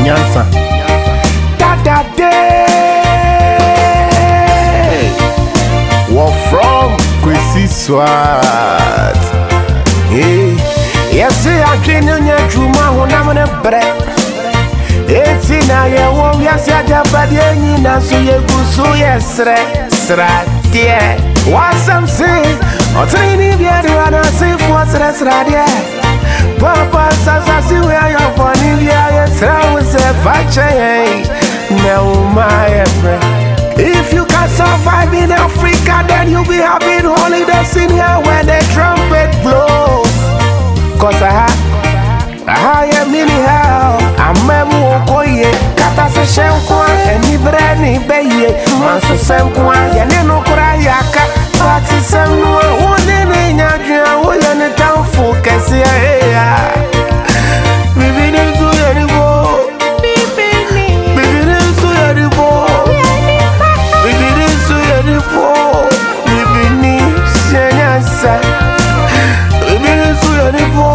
Nyansa. That day. We're from Kwesi Swat. Hey, yes, I can't get you my own. I'm on a bread. It's in a year. Yes, I got bad. So you go so yes, dear. What's some say? Or tell me if you're say what's that's right. Papa says I see where you're born. Yes, I was a fache. No, my friend. If you can survive in Africa, then you'll be having holidays in here when the trumpet blows. Cause I am in hell. I'm a mokoye. Kata se shenkwa. Eni breni beye. Manso senkwa. Yane no kurayaka. Pati semnwa. One ne nyadria. Oye ne tanfu kesi ya. Bibi ne su yeribo. Bibi ne su yeribo. Bibi ne su yeribo. Bibi ni senyasa. Bibi ne su yeribo.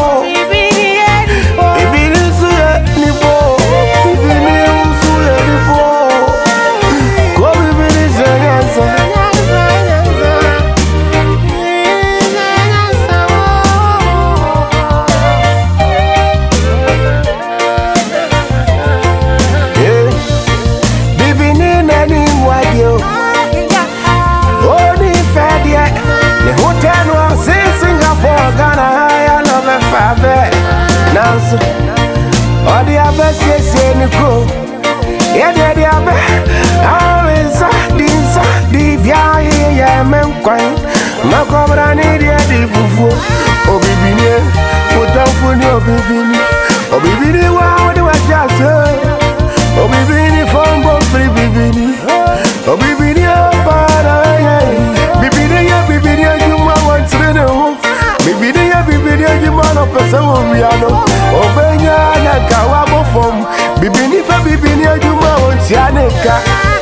All the others say ni go. Yeah, the other. Always the via men quite. My cobra need the fufu. Oh, baby, put down for your baby. Oh, baby, wow, do I just say? Oh, baby, from both free baby. Oh, baby, para. Baby, you want to know. Baby, you man up a song. Obenya na kawa bofom. Bibi ni fa bibi ni ajuma onti aneka.